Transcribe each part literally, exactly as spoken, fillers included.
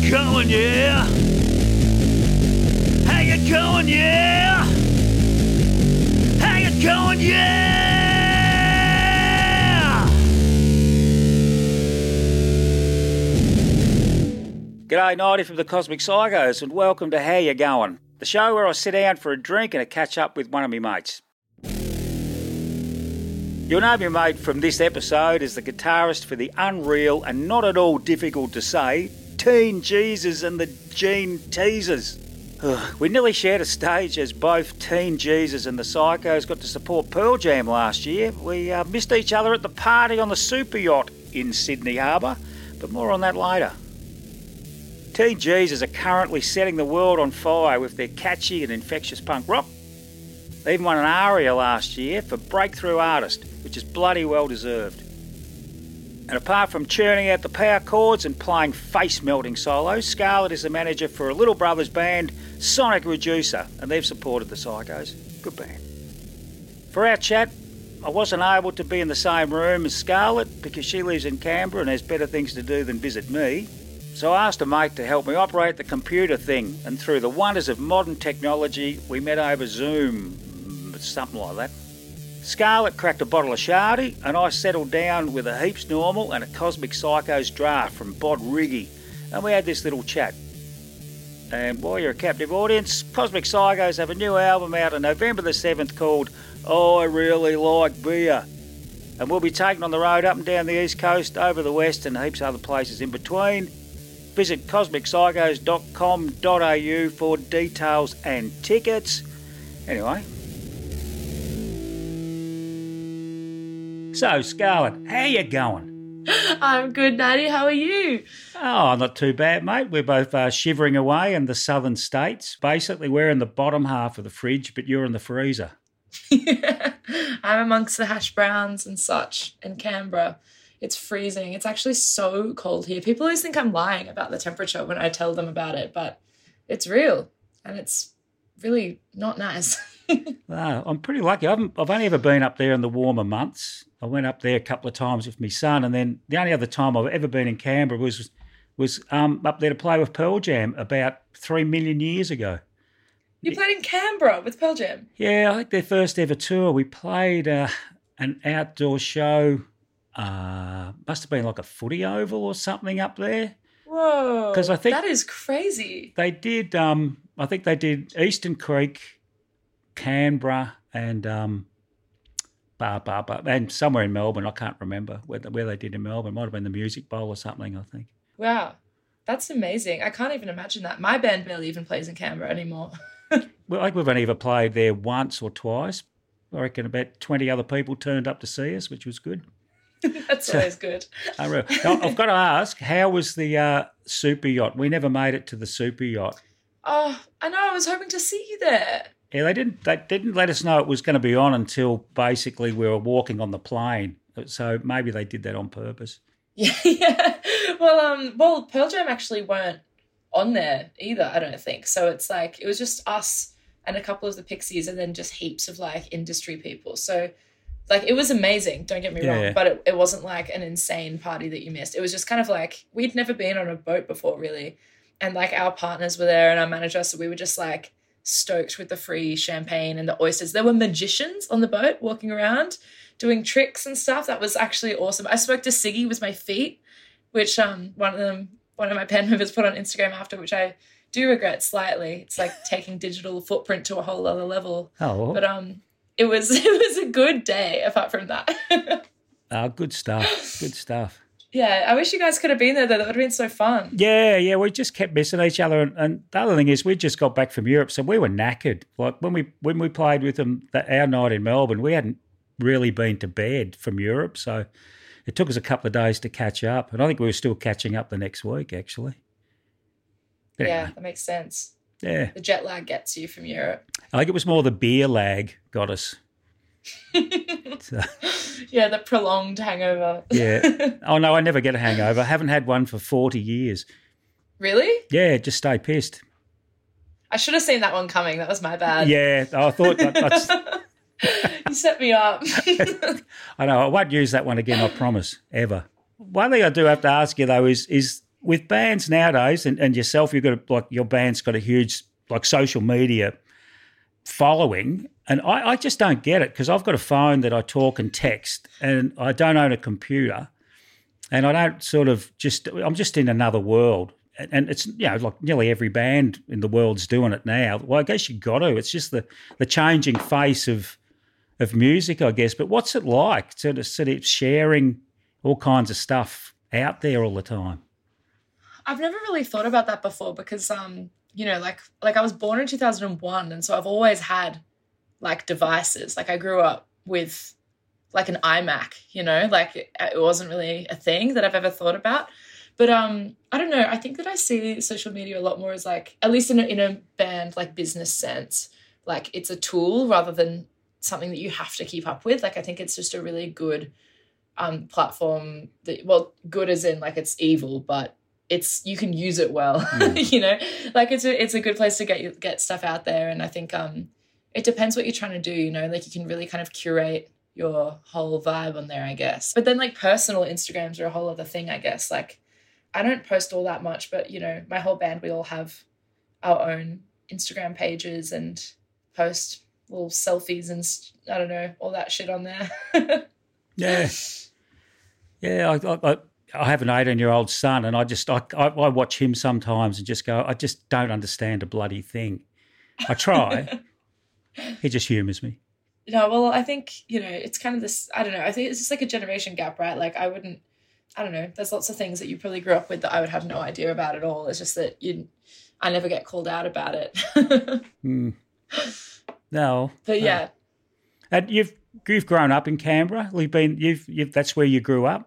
you going, yeah? How you going, yeah? How you going, yeah? G'day, Nighty from the Cosmic Psychos, and welcome to How You Going, the show where I sit down for a drink and a catch up with one of my mates. You'll know my mate from this episode is the guitarist for the unreal and not at all difficult to say Teen Jesus and the Gene Teasers. Ugh, we nearly shared a stage as both Teen Jesus and the Psychos got to support Pearl Jam last year. We uh, missed each other at the party on the super yacht in Sydney Harbour, but more on that later. Teen Jesus are currently setting the world on fire with their catchy and infectious punk rock. They even won an ARIA last year for Breakthrough Artist, which is bloody well deserved. And apart from churning out the power chords and playing face-melting solos, Scarlett is the manager for a Little Brothers band, Sonic Reducer, and they've supported the Psychos. Good band. For our chat, I wasn't able to be in the same room as Scarlett because she lives in Canberra and has better things to do than visit me. So I asked a mate to help me operate the computer thing, and through the wonders of modern technology, we met over Zoom, something like that. Scarlett cracked a bottle of Shardy, and I settled down with a Heaps Normal and a Cosmic Psychos draft from Bod Riggy, and we had this little chat. And while you're a captive audience, Cosmic Psychos have a new album out on November the seventh called I Really Like Beer, and we'll be taking on the road up and down the east coast, over the west, and heaps other places in between. Visit cosmic psychos dot com dot a u for details and tickets. Anyway. So, Scarlett, how you going? I'm good, Natty. How are you? Oh, not too bad, mate. We're both uh, shivering away in the southern states. Basically, we're in the bottom half of the fridge, but you're in the freezer. Yeah. I'm amongst the hash browns and such in Canberra. It's freezing. It's actually so cold here. People always think I'm lying about the temperature when I tell them about it, but it's real and it's really not nice. Oh, I'm pretty lucky. I haven't, I've only ever been up there in the warmer months. I went up there a couple of times with my son, and then the only other time I've ever been in Canberra was was um, up there to play with Pearl Jam about three million years ago. You played in Canberra with Pearl Jam? Yeah, I think their first ever tour. We played uh, an outdoor show. Uh, must have been like a footy oval or something up there. Whoa, because I think that is crazy. They did. Um, I think they did Eastern Creek, Canberra, and um, bar, bar, bar, and somewhere in Melbourne. I can't remember where they, where they did in Melbourne. It might have been the Music Bowl or something, I think. Wow, that's amazing. I can't even imagine that. My band barely even plays in Canberra anymore. Well, I think we've only ever played there once or twice. I reckon about twenty other people turned up to see us, which was good. That's so, always good. Now, I've got to ask, how was the uh, super yacht? We never made it to the super yacht. Oh, I know. I was hoping to see you there. Yeah, they didn't. They didn't let us know it was going to be on until basically we were walking on the plane. So maybe they did that on purpose. Yeah, yeah. Well, um, well, Pearl Jam actually weren't on there either. I don't think so. It's like it was just us and a couple of the Pixies, and then just heaps of like industry people. So. Like, it was amazing, don't get me yeah. wrong, but it, it wasn't, like, an insane party that you missed. It was just kind of, like, we'd never been on a boat before, really. And, like, our partners were there and our manager, so we were just, like, stoked with the free champagne and the oysters. There were magicians on the boat walking around doing tricks and stuff. That was actually awesome. I spoke to Siggy with my feet, which um one of them, one of my pen members put on Instagram after, which I do regret slightly. It's, like, taking digital footprint to a whole other level. Oh. But, um... It was it was a good day, apart from that. Oh, good stuff. Good stuff. Yeah, I wish you guys could have been there, though. That would have been so fun. Yeah, yeah, we just kept missing each other. And, and the other thing is we just got back from Europe, so we were knackered. Like when we when we played with them that our night in Melbourne, we hadn't really been to bed from Europe, so it took us a couple of days to catch up. And I think we were still catching up the next week, actually. But yeah, anyway. That makes sense. Yeah. The jet lag gets you from Europe. I think it was more the beer lag got us. So. Yeah, the prolonged hangover. Yeah. Oh, no, I never get a hangover. I haven't had one for forty years. Really? Yeah, just stay pissed. I should have seen that one coming. That was my bad. Yeah, I thought that, that's... You set me up. I know. I won't use that one again, I promise, ever. One thing I do have to ask you, though, is is with bands nowadays, and, and yourself, you've got a, like your band's got a huge like social media following, and I, I just don't get it because I've got a phone that I talk and text, and I don't own a computer, and I don't sort of just I'm just in another world, and, and it's you know like nearly every band in the world's doing it now. Well, I guess you got to. It's just the the changing face of of music, I guess. But what's it like to sort of sharing all kinds of stuff out there all the time? I've never really thought about that before because, um, you know, like like I was born in two thousand one, and so I've always had like devices. Like I grew up with like an iMac, you know, like it, it wasn't really a thing that I've ever thought about. But um, I don't know. I think that I see social media a lot more as like, at least in a, in a band like business sense, like it's a tool rather than something that you have to keep up with. Like I think it's just a really good um, platform that, well, good as in like it's evil, but it's you can use it well, mm. you know, like it's a it's a good place to get get stuff out there. And I think um it depends what you're trying to do, you know, like you can really kind of curate your whole vibe on there, I guess. But then like personal Instagrams are a whole other thing, I guess. Like I don't post all that much, but you know, my whole band, we all have our own Instagram pages and post little selfies and I don't know, all that shit on there. yeah. Yeah, I, I, I I have an eighteen-year-old son, and I just I, I I watch him sometimes and just go, I just don't understand a bloody thing. I try. He just humours me. No, well, I think, you know, it's kind of this, I don't know, I think it's just like a generation gap, right? Like I wouldn't, I don't know, there's lots of things that you probably grew up with that I would have no idea about at all. It's just that you, I never get called out about it. mm. No. But yeah. No. And you've you've grown up in Canberra? You've been, you've, you've that's where you grew up?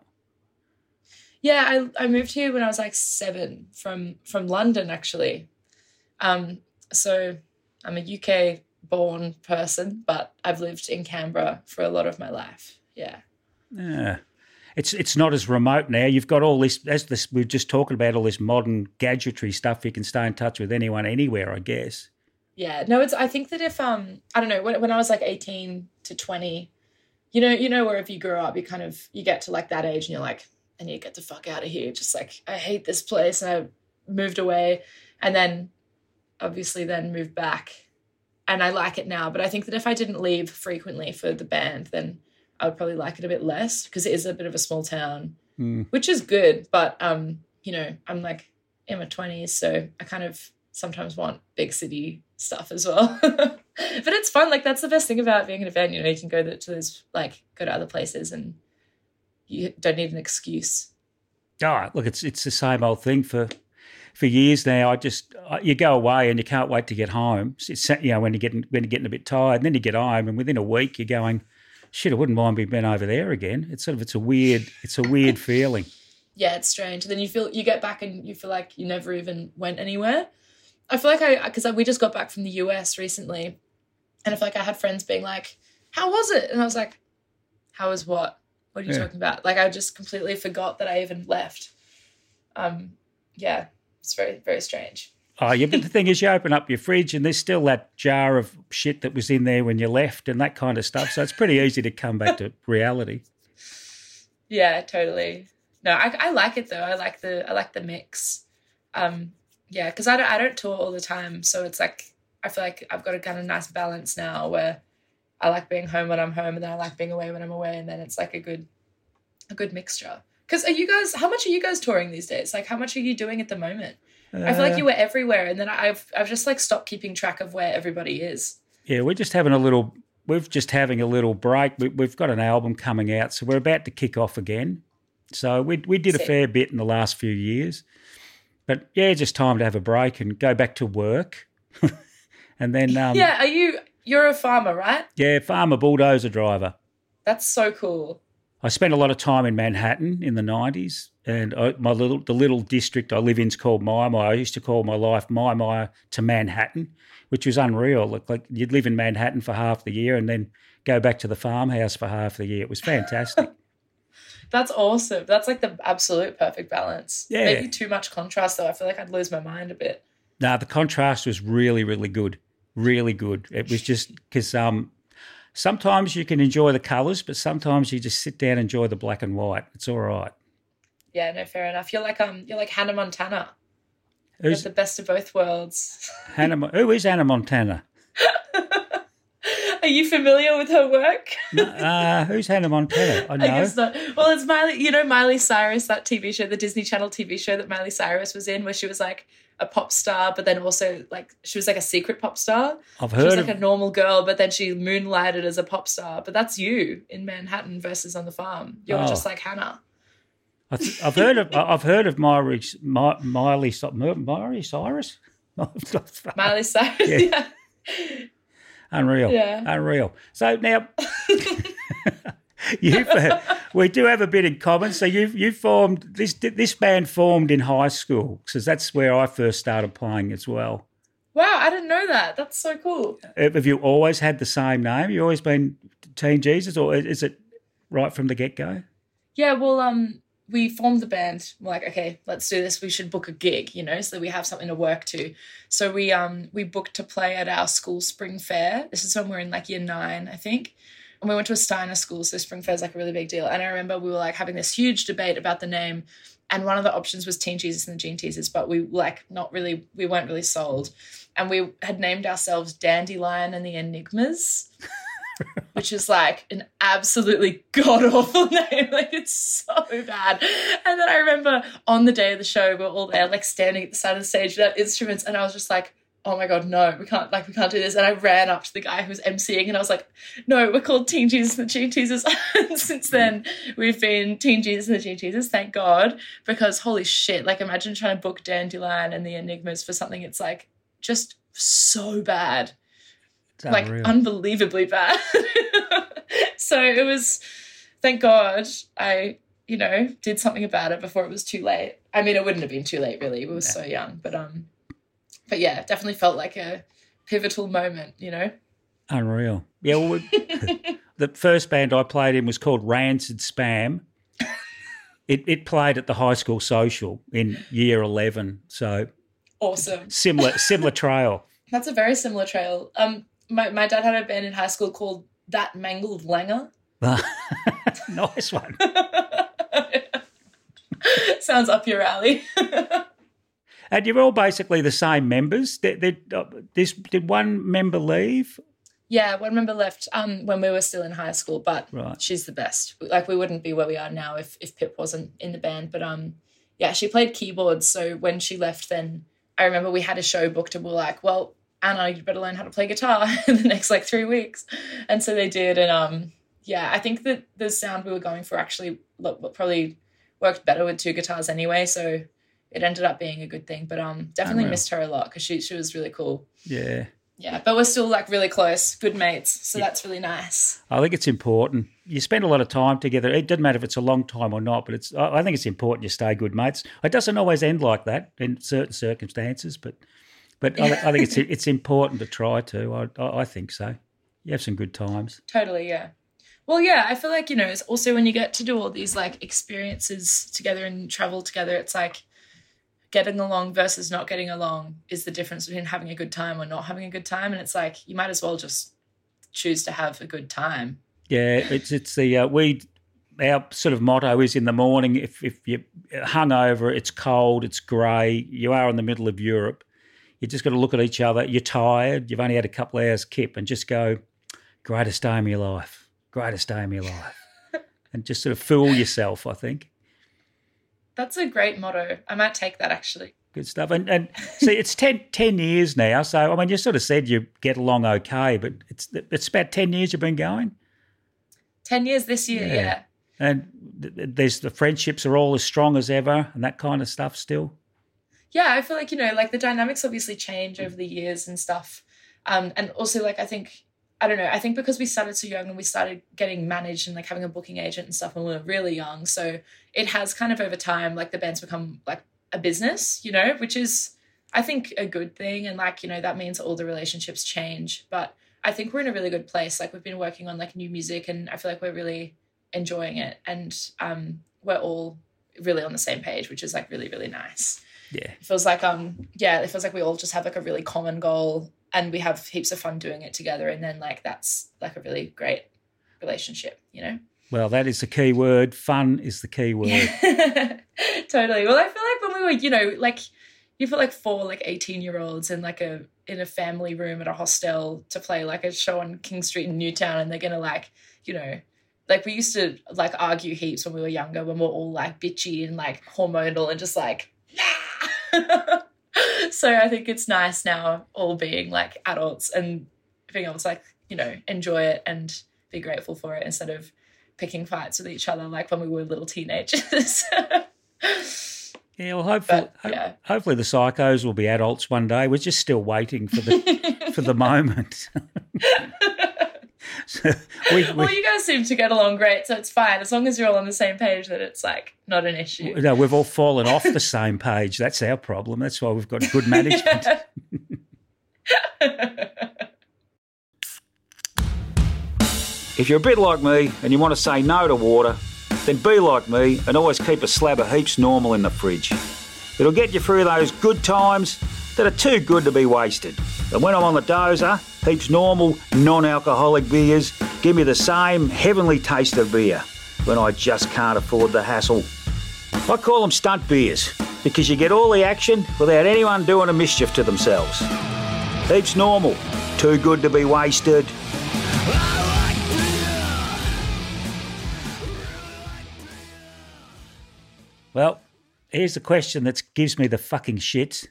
Yeah, I I moved here when I was like seven from from London actually. Um, so I'm a U K born person, but I've lived in Canberra for a lot of my life. Yeah. Yeah. It's it's not as remote now. You've got all this, as this we've just talking about, all this modern gadgetry stuff. You can stay in touch with anyone anywhere, I guess. Yeah. No, it's I think that if um I don't know, when when I was like eighteen to twenty, you know, you know, wherever you grow up, you kind of you get to like that age and you're like, I need to get the fuck out of here. Just like, I hate this place. And I moved away and then obviously then moved back and I like it now. But I think that if I didn't leave frequently for the band, then I would probably like it a bit less because it is a bit of a small town, mm. which is good. But, um, you know, I'm like in my twenties, so I kind of sometimes want big city stuff as well. But it's fun. Like that's the best thing about being in a band. You know, you can go to those, like go to other places and you don't need an excuse. All right, look, it's it's the same old thing for for years now. I just you go away and you can't wait to get home. It's, you know when you're getting when you're getting a bit tired, and then you get home, and within a week you're going, shit, I wouldn't mind being over there again. It's sort of it's a weird it's a weird feeling. Yeah, it's strange. And then you feel you get back and you feel like you never even went anywhere. I feel like I because we just got back from the U S recently, and I feel like I had friends being like, "How was it?" And I was like, "How was what? What are you yeah. talking about?" Like I just completely forgot that I even left. Um, yeah, it's very, very strange. Oh, yeah, but the thing is you open up your fridge and there's still that jar of shit that was in there when you left and that kind of stuff. So it's pretty easy to come back to reality. Yeah, totally. No, I, I like it though. I like the I like the mix. Um, yeah, because I don't I don't tour all the time, so it's like I feel like I've got a kind of nice balance now where I like being home when I'm home and then I like being away when I'm away, and then it's like a good a good mixture. Because are you guys, how much are you guys touring these days? Like how much are you doing at the moment? Uh, I feel like you were everywhere and then I've I've just like stopped keeping track of where everybody is. Yeah, we're just having a little, we're just having a little break. We, we've got an album coming out, so we're about to kick off again. So we we did a fair bit in the last few years. But yeah, just time to have a break and go back to work. And then... Um, yeah, are you... You're a farmer, right? Yeah, farmer bulldozer driver. That's so cool. I spent a lot of time in Manhattan in the nineties, and I, my little the little district I live in is called Maya. I used to call my life My Maya to Manhattan, which was unreal. Like, like you'd live in Manhattan for half the year and then go back to the farmhouse for half the year. It was fantastic. That's awesome. That's like the absolute perfect balance. Yeah. Maybe too much contrast though. I feel like I'd lose my mind a bit. No, the contrast was really, really good. Really good. It was just because um, sometimes you can enjoy the colours, but sometimes you just sit down and enjoy the black and white. It's all right. Yeah, no, fair enough. You're like um, you're like Hannah Montana. You're Who's the best of both worlds. Hannah? Mo- Who is Hannah Montana? Are you familiar with her work? No, uh, who's Hannah Montana? I know. I guess not. Well, it's Miley, you know, Miley Cyrus, that T V show, the Disney Channel T V show that Miley Cyrus was in, where she was like a pop star, but then also like she was like a secret pop star. I've She heard was of. like a normal girl, but then she moonlighted as a pop star. But that's you in Manhattan versus on the farm. You're Oh. just like Hannah. I th- I've heard of. I've heard of Miley. Mi- Miley. Miley Cyrus. Miley Cyrus, Yeah. yeah. Unreal. Yeah. Unreal. So now, you we do have a bit in common. So you you formed this this band formed in high school because that's where I first started playing as well. Wow, I didn't know that. That's so cool. Have you always had the same name? You always been Teen Jesus, or is it right from the get go? Yeah, well, um, we formed the band. We're like, okay, let's do this. We should book a gig, you know, so that we have something to work to. So we um we booked to play at our school spring fair. This is when we we're in like year nine, I think. And we went to a Steiner school, so spring fair is like a really big deal. And I remember we were like having this huge debate about the name. And one of the options was Teen Jesus and the Gene Teasers, but we like not really, we weren't really sold. And we had named ourselves Dandelion and the Enigmas, which is like an absolutely god-awful name. Like, it's so bad. And then I remember on the day of the show, we we're all there, like, standing at the side of the stage without instruments, and I was just like, oh, my God, no, we can't, like, we can't do this. And I ran up to the guy who was emceeing, and I was like, no, we're called Teen Jesus and the Gene Teasers. And since then, we've been Teen Jesus and the Gene Teasers, thank God, because holy shit, like, imagine trying to book Dandelion and the Enigmas for something it's, like, just so bad. It's Like, unreal. unbelievably bad. So it was, thank God, I, you know, did something about it before it was too late. I mean, it wouldn't have been too late, really. We were so young. But, um, but yeah, it definitely felt like a pivotal moment, you know? Unreal. Yeah, well, we- the first band I played in was called Rancid Spam. It it played at the high school social in year eleven, so Awesome. similar similar trail. That's a very similar trail. Um, my, my dad had a band in high school called That Mangled Langer. Nice one. Sounds up your alley. And you're all basically the same members. Did, did, uh, this, did one member leave? Yeah, one member left um, when we were still in high school, but Right. she's the best. Like, we wouldn't be where we are now if, if Pip wasn't in the band. But, um, yeah, she played keyboards. So when she left, then I remember we had a show booked and we were like, well, Anna, you better learn how to play guitar in the next, like, three weeks. And so they did. And, um, yeah, I think that the sound we were going for actually look, probably worked better with two guitars anyway. So it ended up being a good thing. But um, definitely Unreal. missed her a lot because she, she was really cool. Yeah. Yeah, but we're still, like, really close, good mates, so that's really nice. I think it's important. You spend a lot of time together. It doesn't matter if it's a long time or not, but it's. I I think it's important you stay good mates. It doesn't always end like that in certain circumstances, but but I, I think it's it's important to try to. I, I I think so. You have some good times. Totally, yeah. Well, yeah, I feel like, you know, it's also when you get to do all these, like, experiences together and travel together, it's like getting along versus not getting along is the difference between having a good time or not having a good time. And it's like, you might as well just choose to have a good time. Yeah, it's it's the uh, we our sort of motto is in the morning. If if you're hungover, it's cold, it's grey, you are in the middle of Europe. You just got to look at each other. You're tired. You've only had a couple of hours kip, and just go, greatest day of your life, greatest day of your life, and just sort of fool yourself. I think. That's a great motto. I might take that, actually. Good stuff. And and see, it's ten, ten years now. So I mean, you sort of said you get along okay, but it's it's about ten years you've been going. Ten years this year, Yeah. yeah. And th- th- there's the friendships are all as strong as ever, and that kind of stuff still. Yeah, I feel like, you know, like the dynamics obviously change over the years and stuff. Um, and also, like, I think, I don't know, I think because we started so young and we started getting managed and, like, having a booking agent and stuff when we were really young. So it has kind of over time, like, the band's become, like, a business, you know, which is, I think, a good thing. And, like, you know, that means all the relationships change. But I think we're in a really good place. Like, we've been working on, like, new music and I feel like we're really enjoying it. And um, we're all really on the same page, which is, like, really, really nice. Yeah. It feels like, um, yeah, it feels like we all just have, like, a really common goal and we have heaps of fun doing it together. And then, like, that's, like, a really great relationship, you know? Well, that is the key word. Fun is the key word. Totally. Well, I feel like when we were, you know, like you put like four like eighteen-year-olds in like a in a family room at a hostel to play like a show on King Street in Newtown, and they're gonna like, you know, like we used to like argue heaps when we were younger, when we we're all like bitchy and like hormonal and just like, yeah. So I think it's nice now all being like adults and being able to like, you know, enjoy it and be grateful for it instead of picking fights with each other like when we were little teenagers. Yeah, well, hopefully, but, yeah. ho- hopefully the psychos will be adults one day. We're just still waiting for the for the moment. so we, we, well, you guys seem to get along great, so it's fine. As long as you're all on the same page, that it's like not an issue. No, we've all fallen off the same page. That's our problem. That's why we've got good management. If you're a bit like me and you want to say no to water, then be like me and always keep a slab of Heaps Normal in the fridge. It'll get you through those good times that are too good to be wasted. And when I'm on the dozer, Heaps Normal non-alcoholic beers give me the same heavenly taste of beer when I just can't afford the hassle. I call them stunt beers because you get all the action without anyone doing a mischief to themselves. Heaps Normal, too good to be wasted. Well, here's the question that gives me the fucking shits.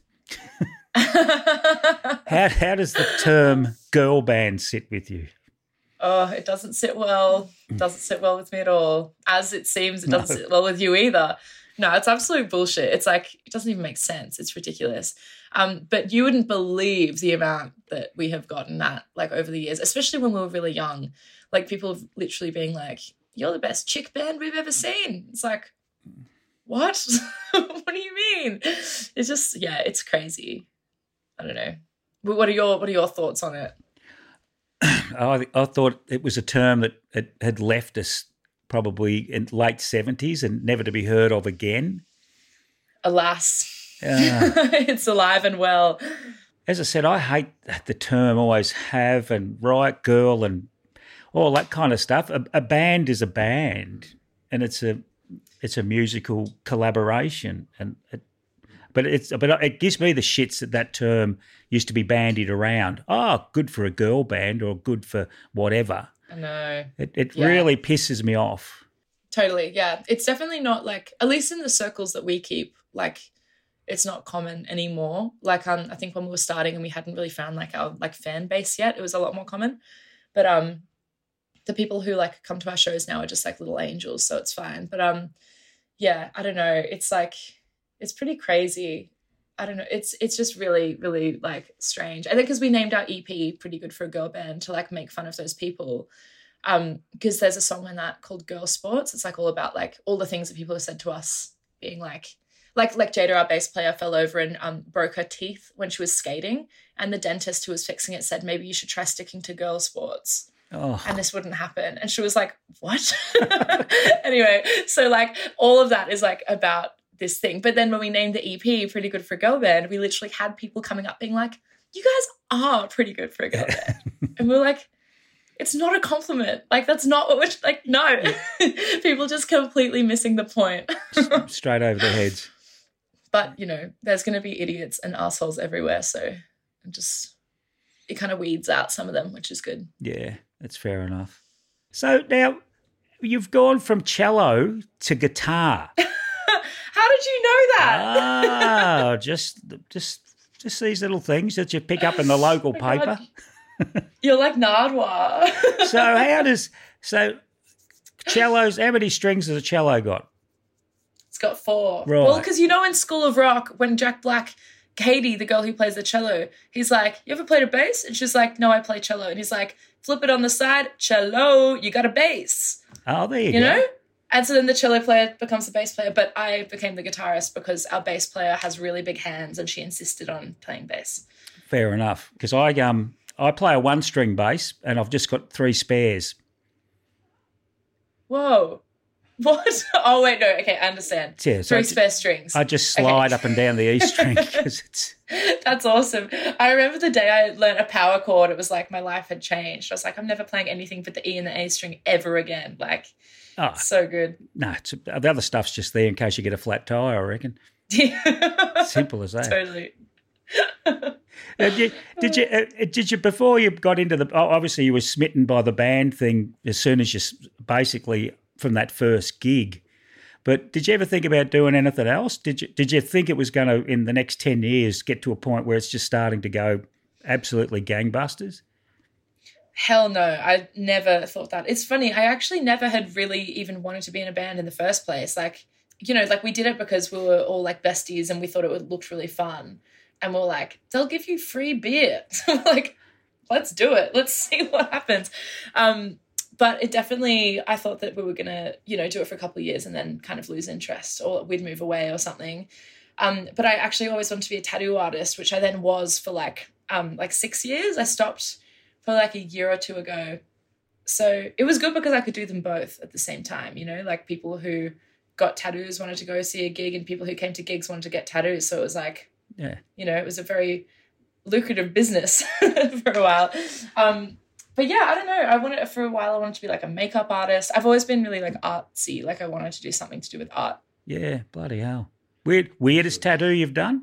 how, how does the term girl band sit with you? Oh, it doesn't sit well. It doesn't sit well with me at all. As it seems, it doesn't no. sit well with you either. No, it's absolute bullshit. It's like, it doesn't even make sense. It's ridiculous. Um, but you wouldn't believe the amount that we have gotten at, like, over the years, especially when we were really young. Like, people literally being like, you're the best chick band we've ever seen. It's like, what? What do you mean? It's just, yeah, it's crazy. I don't know. What are your What are your thoughts on it? I, I thought it was a term that it had left us probably in late seventies and never to be heard of again. Alas, uh, it's alive and well. As I said, I hate the term always have and riot girl and all that kind of stuff. A, a band is a band, and it's a it's a musical collaboration, and it, but it's but it gives me the shits that that term used to be bandied around. Oh, good for a girl band or good for whatever. I know. It it yeah. really pisses me off. Totally, yeah. It's definitely not like, at least in the circles that we keep, like it's not common anymore. Like um, I think when we were starting and we hadn't really found like our like fan base yet, it was a lot more common. But um, the people who like come to our shows now are just like little angels, so it's fine. But um, yeah, I don't know. It's like, it's pretty crazy. I don't know. It's it's just really, really like strange. I think because we named our E P Pretty Good for a Girl Band to like make fun of those people. Um, because there's a song in that called Girl Sports. It's like all about like all the things that people have said to us, being like, like like Jada, our bass player, fell over and um broke her teeth when she was skating, and the dentist who was fixing it said maybe you should try sticking to girl sports. Oh. And this wouldn't happen. And she was like, what? Anyway, so like all of that is like about this thing. But then when we named the E P Pretty Good for a Girl Band, we literally had people coming up being like, you guys are pretty good for a girl band. And we're like, it's not a compliment. Like, that's not what we're like, no. People just completely missing the point. Straight over their heads. But, you know, there's going to be idiots and assholes everywhere. So I'm just, it kind of weeds out some of them, which is good. Yeah, that's fair enough. So now you've gone from cello to guitar. How did you know that? Ah, just, just, just these little things that you pick up in the local oh paper. You're like Nardwuar. So how does so cellos? How many strings has a cello got? It's got four. Right. Well, because you know in School of Rock when Jack Black, Katie, the girl who plays the cello, he's like, "You ever played a bass?" And she's like, "No, I play cello." And he's like, "Flip it on the side, cello. You got a bass." Oh, there you, you go. You know. And so then the cello player becomes the bass player, but I became the guitarist because our bass player has really big hands and she insisted on playing bass. Fair enough, because I um I play a one-string bass and I've just got three spares. Whoa. What? Oh, wait, no. Okay, I understand. Yeah, so three spare strings. I just slide okay. up and down the E string because it's... That's awesome. I remember the day I learned a power chord, it was like my life had changed. I was like, I'm never playing anything but the E and the A string ever again. Like, Oh, So good. no, it's, the other stuff's just there in case you get a flat tire, I reckon. Simple as that. Totally. Uh, did you, did you, uh, did you, before you got into the, obviously you were smitten by the band thing as soon as you, basically from that first gig, but did you ever think about doing anything else? Did you, did you think it was going to, in the next ten years, get to a point where it's just starting to go absolutely gangbusters? Hell no, I never thought that. It's funny, I actually never had really even wanted to be in a band in the first place. Like, you know, like we did it because we were all like besties and we thought it would looked really fun. And we're like, they'll give you free beer. So we're like, let's do it. Let's see what happens. Um, but it definitely, I thought that we were going to, you know, do it for a couple of years and then kind of lose interest or we'd move away or something. Um, but I actually always wanted to be a tattoo artist, which I then was for like, um, like six years. I stopped for like a year or two ago. So it was good because I could do them both at the same time, you know, like people who got tattoos wanted to go see a gig and people who came to gigs wanted to get tattoos. So it was like, yeah, you know, it was a very lucrative business for a while. Um, but yeah, I don't know. I wanted, for a while, I wanted to be like a makeup artist. I've always been really like artsy. Like I wanted to do something to do with art. Yeah, bloody hell. Weird, weirdest tattoo you've done?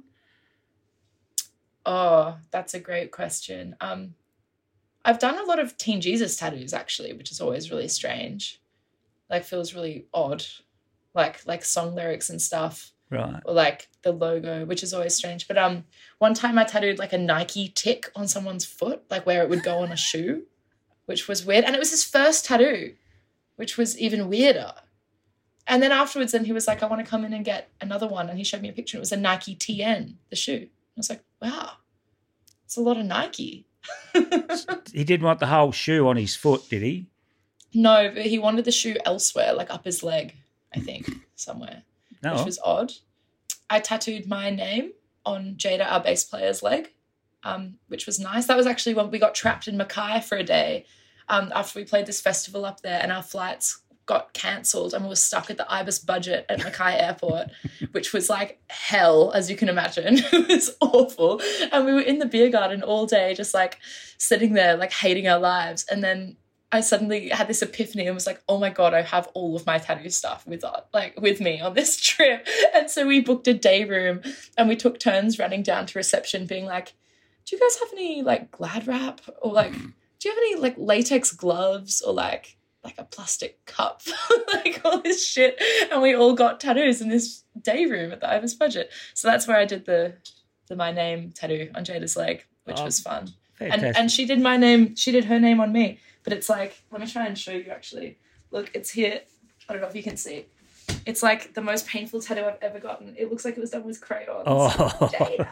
Oh, that's a great question. Um, I've done a lot of Teen Jesus tattoos actually, which is always really strange. Like feels really odd. Like like song lyrics and stuff. Right. Or like the logo, which is always strange. But um, one time I tattooed like a Nike tick on someone's foot, like where it would go on a shoe, which was weird. And it was his first tattoo, which was even weirder. And then afterwards, then he was like, I want to come in and get another one. And he showed me a picture. It was a Nike T N, the shoe. I was like, wow, it's a lot of Nike. He didn't want the whole shoe on his foot, did he? No, but he wanted the shoe elsewhere, like up his leg, I think, somewhere. No. Which was odd. I tattooed my name on Jada, our bass player's leg, um, which was nice. That was actually when we got trapped in Mackay for a day um, after we played this festival up there and our flights got cancelled and we were stuck at the Ibis Budget at Mackay Airport, which was like hell, as you can imagine. It was awful. And we were in the beer garden all day just like sitting there like hating our lives. And then I suddenly had this epiphany and was like, oh my God, I have all of my tattoo stuff with like with me on this trip. And so we booked a day room and we took turns running down to reception being like, do you guys have any like Glad wrap or like, do you have any like latex gloves or like like a plastic cup, like all this shit. And we all got tattoos in this day room at the Ibis Budget. So that's where I did the the my name tattoo on Jada's leg, which oh, was fun. Fantastic. And and she did my name, she did her name on me. But it's like, let me try and show you actually. Look, it's here. I don't know if you can see. It's like the most painful tattoo I've ever gotten. It looks like it was done with crayons. Oh.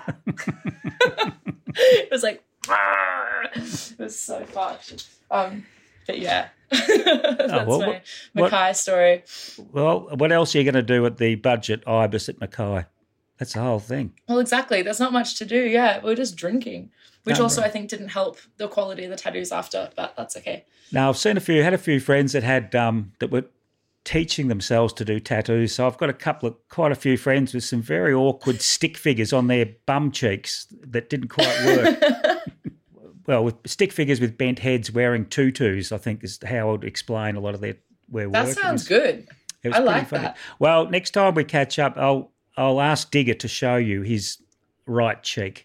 It was like, it was so fucked. Um, but yeah, that's oh, well, my Mackay what, story. Well, what else are you going to do at the Budget Ibis at Mackay? That's the whole thing. Well, exactly. There's not much to do. Yeah, we're just drinking. Which no, also right. I think didn't help the quality of the tattoos after, but that's okay. Now, I've seen a few, had a few friends that had, um, that were teaching themselves to do tattoos. So I've got a couple of, quite a few friends with some very awkward stick figures on their bum cheeks that didn't quite work. Well, with stick figures with bent heads wearing tutus, I think is how I would explain a lot of their, their work. That sounds good. I like funny. that. Well, next time we catch up, I'll, I'll ask Digger to show you his right cheek.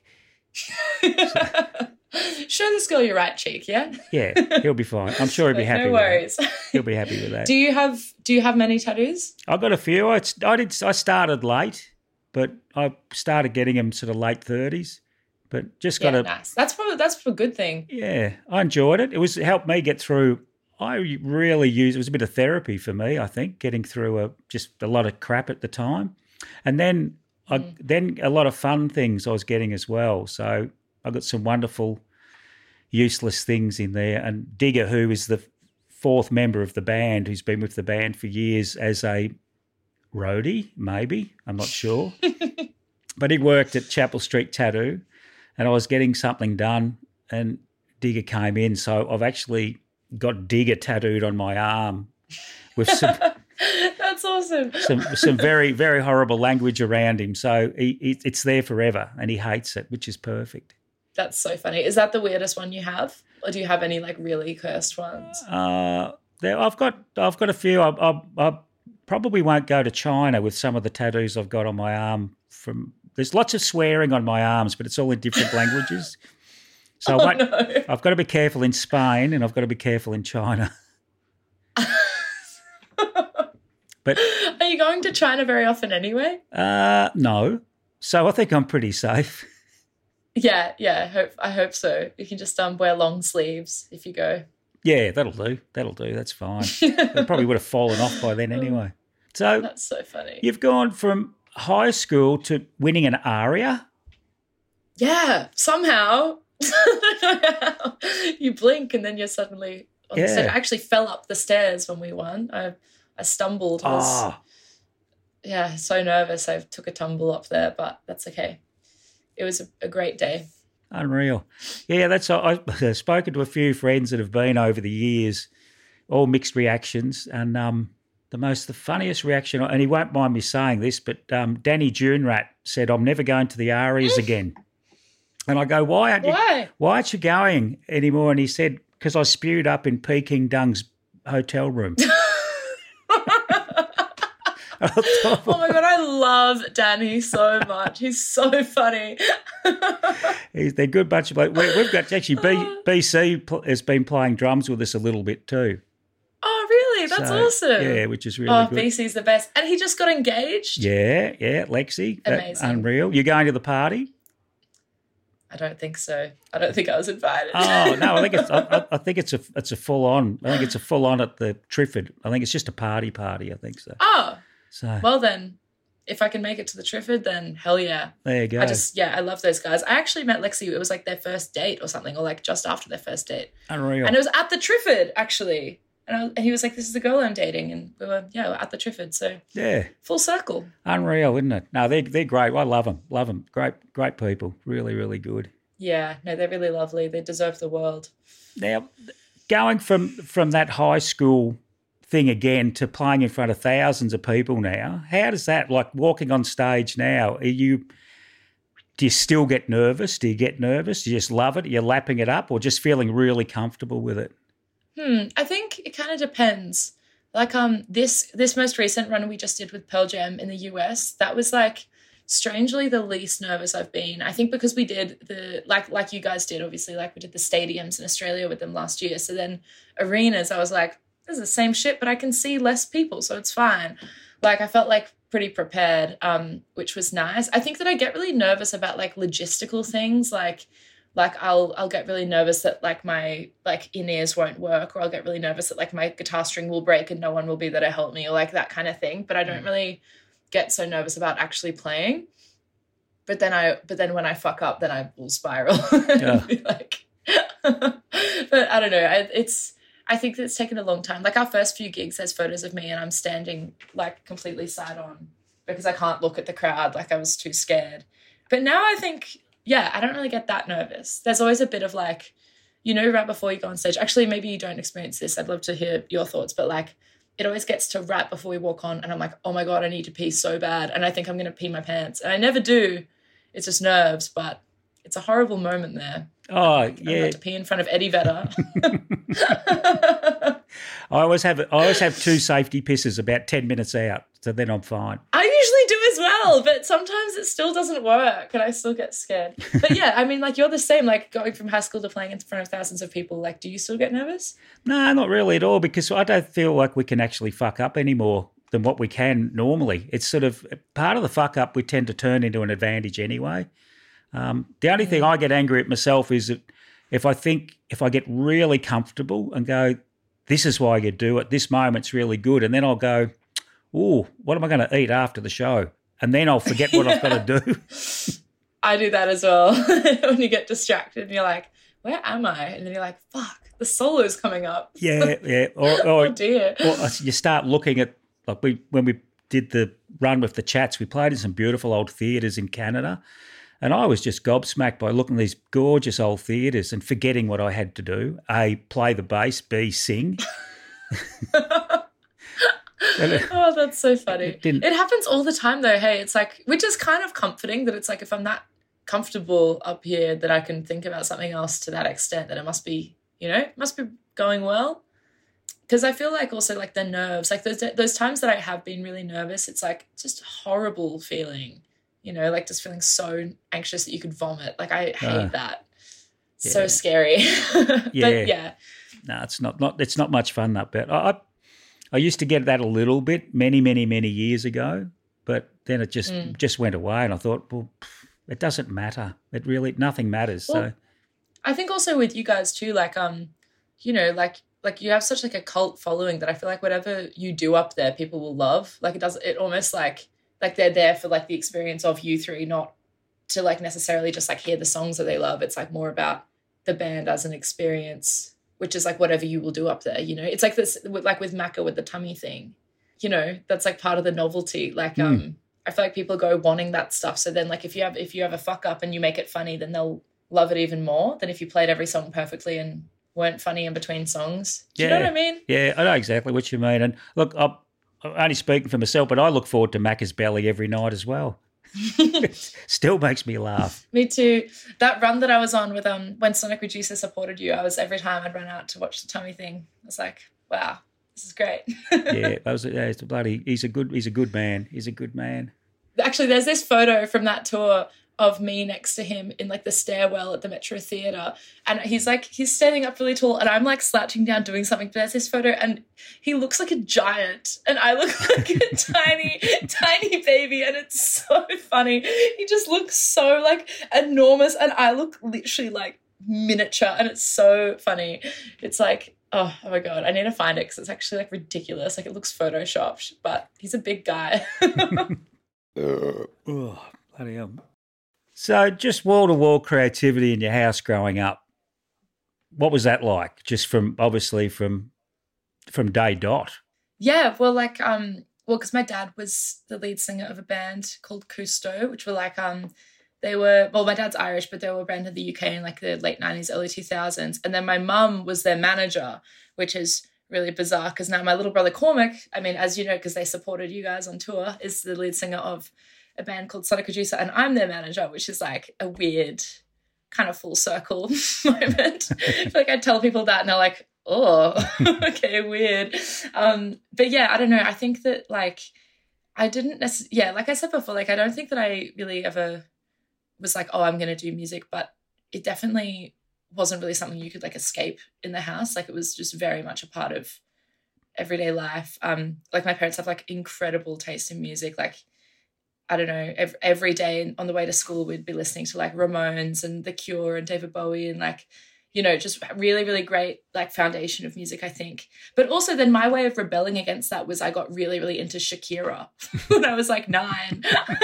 Show this girl your right cheek, yeah? Yeah, he'll be fine. I'm sure he'll be happy. No worries. With that. He'll be happy with that. Do you have Do you have many tattoos? I've got a few. I, I did. I started late, but I started getting them sort of late thirties. But just got yeah, a nice. That's probably that's a good thing. Yeah, I enjoyed it. It was it helped me get through. I really used. It was a bit of therapy for me. I think getting through a just a lot of crap at the time, and then. I, mm. Then a lot of fun things I was getting as well. So I got some wonderful, useless things in there. And Digger, who is the fourth member of the band, who's been with the band for years as a roadie, maybe, I'm not sure. But he worked at Chapel Street Tattoo and I was getting something done and Digger came in. So I've actually got Digger tattooed on my arm with some... That's awesome. some some very, very horrible language around him. So he, he, it's there forever and he hates it, which is perfect. That's so funny. Is that the weirdest one you have? Or do you have any like really cursed ones? Uh, There, I've got I've got a few. I, I, I probably won't go to China with some of the tattoos I've got on my arm. From there's lots of swearing on my arms, but it's all in different languages. So Oh, I won't, no. I've got to be careful in Spain, and I've got to be careful in China. But Are you going to China very often anyway? uh, no, so I think I'm pretty safe. Yeah, yeah. I hope I hope so. You can just um wear long sleeves if you go. Yeah, that'll do. That'll do. That's fine. It probably would have fallen off by then anyway. So That's so funny. you've gone from high school to winning an aria. Yeah, somehow. You blink and then you're suddenly on the stage. Yeah. I actually fell up the stairs when we won. I I stumbled. I was, Oh, yeah, so nervous. I took a tumble up there, but that's okay. It was a, a great day. unreal. Yeah, that's. I- I've spoken to a few friends that have been over the years, all mixed reactions, and um, the most, the funniest reaction, and he won't mind me saying this, but um, Danny Junrat said, "I'm never going to the Arias again." And I go, "Why aren't you? Why? Why aren't you going anymore?" And he said, "Because I spewed up in Peking Dung's hotel room." I thought, Oh my God, I love Danny so much. He's so funny. He's- they're a good bunch of blokes. We- We've got actually B, BC pl- has been playing drums with us a little bit too. Oh, really? That's So, awesome. Yeah, which is really Oh, good. B C's the best. And he just got engaged? Yeah, yeah, Lexi. that- Amazing. unreal. You going to the party? I don't think so. I don't think I was invited. Oh no, I think it's. I, I- I think it's a. It's a full on. I think it's a full on at the Trifford. I think it's just a party party. I think so. Oh, So well then, if I can make it to the Trifford, then hell yeah. there you go. I just, yeah, I love those guys. I actually met Lexi. It was like their first date or something, or like just after their first date. unreal. And it was at the Trifford, actually. And, I, and he was like, this is the girl I'm dating. And we were, yeah, we're at the Trifford. So Yeah, full circle. unreal, isn't it? No, they're they're great. I love them. Love them. Great, great people. Really, really good. Yeah, no, they're really lovely. They deserve the world. Now, going from from that high school thing again to playing in front of thousands of people now, how does that, like walking on stage now, are you, do you still get nervous? Do you get nervous? Do you just love it? Are you lapping it up or just feeling really comfortable with it? Hmm, I think it kind of depends. Like um, this this most recent run we just did with Pearl Jam in the U S, that was like strangely the least nervous I've been. I think because we did the, like like you guys did, obviously, like we did the stadiums in Australia with them last year. So then arenas, I was like, this is the same shit, but I can see less people, so it's fine. Like I felt like pretty prepared, um, which was nice. I think that I get really nervous about like logistical things, like like I'll I'll get really nervous that like my like in-ears won't work, or I'll get really nervous that like my guitar string will break and no one will be there to help me, or like that kind of thing. But I don't really get so nervous about actually playing. But then I but then when I fuck up, then I will spiral. Yeah. And be like but I don't know. I, it's I think that it's taken a long time. Like our first few gigs, there's photos of me and I'm standing like completely side on because I can't look at the crowd. Like I was too scared. But now I think, yeah, I don't really get that nervous. There's always a bit of like, you know, right before you go on stage. Actually, maybe you don't experience this. I'd love to hear your thoughts. But like, it always gets to right before we walk on and I'm like, oh my God, I need to pee so bad. And I think I'm going to pee my pants. And I never do. It's just nerves, but it's a horrible moment there. Oh, I'm yeah. about to pee in front of Eddie Vedder. I always have I always have two safety pisses about ten minutes out, so then I'm fine. I usually do as well, but sometimes it still doesn't work and I still get scared. But yeah, I mean, like you're the same, like going from high school to playing in front of thousands of people. Like, do you still get nervous? No, not really at all, because I don't feel like we can actually fuck up any more than what we can normally. It's sort of part of the fuck up we tend to turn into an advantage anyway. Um, the only thing I get angry at myself is that if I think, if I get really comfortable and go, this is why you do it, this moment's really good, and then I'll go, oh, what am I going to eat after the show? And then I'll forget what I've got to do. I do that as well. When you get distracted and you're like, where am I? And then you're like, fuck, the solo's coming up. Yeah, yeah. Or, or, Oh dear. or you start looking at, like we when we did the run with the Chats, we played in some beautiful old theatres in Canada. And I was just gobsmacked by looking at these gorgeous old theatres and forgetting what I had to do. A, play the bass, B, sing. Oh, that's so funny. It didn't- It happens all the time though, hey. It's like, which is kind of comforting that it's like if I'm that comfortable up here that I can think about something else to that extent, that it must be, you know, it must be going well. because I feel like also like the nerves, like those those times that I have been really nervous, it's like just horrible feeling, you know, like just feeling so anxious that you could vomit. Like I hate uh, that. Yeah. So scary. But yeah. yeah. No, it's not, not it's not much fun, that bit. I, I I used to get that a little bit many, many, many years ago, but then it just mm. just went away, and I thought, well, it doesn't matter. It really nothing matters. Well, so I think also with you guys too, like um, you know, like like you have such like a cult following that I feel like whatever you do up there, people will love. Like it does, it almost like like they're there for like the experience of you three, not to like necessarily just like hear the songs that they love. It's like more about the band as an experience, which is like whatever you will do up there, you know. It's like this, with, like with Macca with the tummy thing, you know, that's like part of the novelty. Like, mm. um, I feel like people go wanting that stuff. So then like if you have, if you have a fuck up and you make it funny, then they'll love it even more than if you played every song perfectly and weren't funny in between songs. Do you yeah. know what I mean? Yeah, I know exactly what you mean. And look, I'm, I'm only speaking for myself, but I look forward to Macca's Belly every night as well. Still makes me laugh. Me too. That run that I was on with um when Sonic Reducer supported you, I was every time I'd run out to watch the tummy thing, I was like, wow, this is great. yeah, that was yeah, it's a bloody he's a good he's a good man. He's a good man. Actually, there's this photo from that tour of me next to him in like the stairwell at the Metro Theatre, and he's like he's standing up really tall and I'm like slouching down doing something, but there's this photo and he looks like a giant and I look like a tiny tiny baby, and it's so funny. He just looks so like enormous and I look literally like miniature, and it's so funny. It's like oh, oh my god, I need to find it because it's actually like ridiculous. Like it looks photoshopped, but he's a big guy. uh, oh, bloody hell. So just wall-to-wall creativity in your house growing up, what was that like? Just from, obviously, from from day dot? Yeah, well, like, um, well, because my dad was the lead singer of a band called Cousteau, which were like, um, they were, well, my dad's Irish, but they were a band in the U K in like the late nineties, early two thousands. And then my mum was their manager, which is really bizarre because now my little brother Cormac, I mean, as you know, because they supported you guys on tour, is the lead singer of a band called Sonic Reducer, and I'm their manager, which is like a weird kind of full circle moment. I feel like I tell people that and they're like, oh, okay, weird. Um, but yeah, I don't know. I think that like I didn't necessarily, yeah, like I said before, like I don't think that I really ever was like, oh, I'm going to do music, but it definitely wasn't really something you could like escape in the house. Like it was just very much a part of everyday life. Um, like my parents have like incredible taste in music. Like I don't know, every, every day on the way to school, we'd be listening to like Ramones and The Cure and David Bowie and like, you know, just really, really great like foundation of music, I think. But also then my way of rebelling against that was I got really, really into Shakira when I was like nine.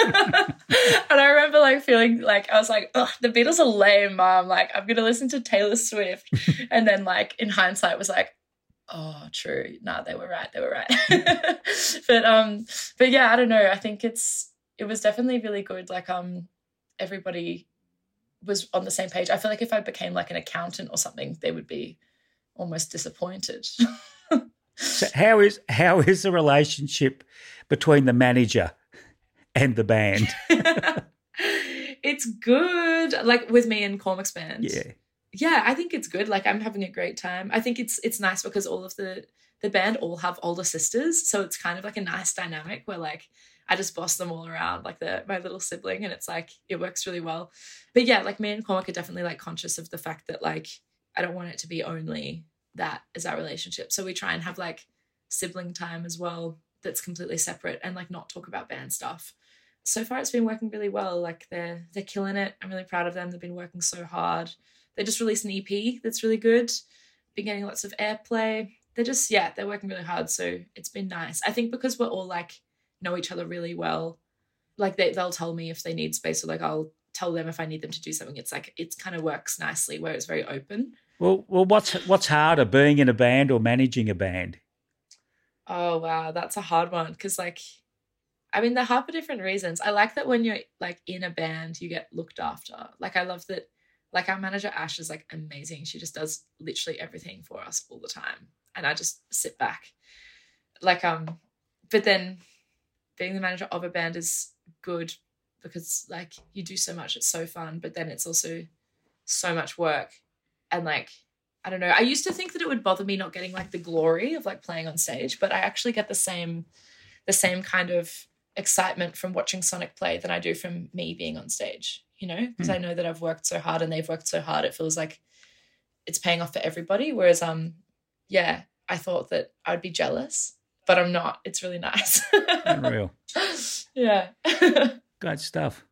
And I remember like feeling like, I was like, oh, the Beatles are lame, Mom. Like I'm going to listen to Taylor Swift. And then like in hindsight was like, oh, true. No, they were right. They were right. but, um, but yeah, I don't know. I think it's, it was definitely really good. Like, um, everybody was on the same page. I feel like if I became like an accountant or something, they would be almost disappointed. So how is, how is the relationship between the manager and the band? It's good. Like with me and Cormac's band. Yeah. Yeah, I think it's good. Like I'm having a great time. I think it's, it's nice because all of the, the band all have older sisters. So it's kind of like a nice dynamic where like, I just boss them all around like the my little sibling, and it's like it works really well. But yeah, like me and Cormac are definitely like conscious of the fact that like I don't want it to be only that as our relationship. So we try and have like sibling time as well that's completely separate and like not talk about band stuff. So far it's been working really well. Like they're they're killing it. I'm really proud of them. They've been working so hard. They just released an E P that's really good. Been getting lots of airplay. They're just yeah, they're working really hard. So it's been nice. I think because we're all like know each other really well, like they, they'll tell me if they need space, or like I'll tell them if I need them to do something. It's like it kind of works nicely where it's very open. Well, well, what's what's harder, being in a band or managing a band? Oh wow, that's a hard one because like, I mean they're hard for different reasons. I like that when you're like in a band, you get looked after. Like I love that. Like our manager Ash is like amazing. She just does literally everything for us all the time, and I just sit back. Like um, but then. Being the manager of a band is good because like you do so much, it's so fun, but then it's also so much work, and like I don't know. I used to think that it would bother me not getting like the glory of like playing on stage, but I actually get the same, the same kind of excitement from watching Sonic play than I do from me being on stage, you know, because mm. I know that I've worked so hard and they've worked so hard. It feels like it's paying off for everybody. Whereas, um, yeah, I thought that I'd be jealous, but I'm not. It's really nice. Unreal. Yeah. Great stuff.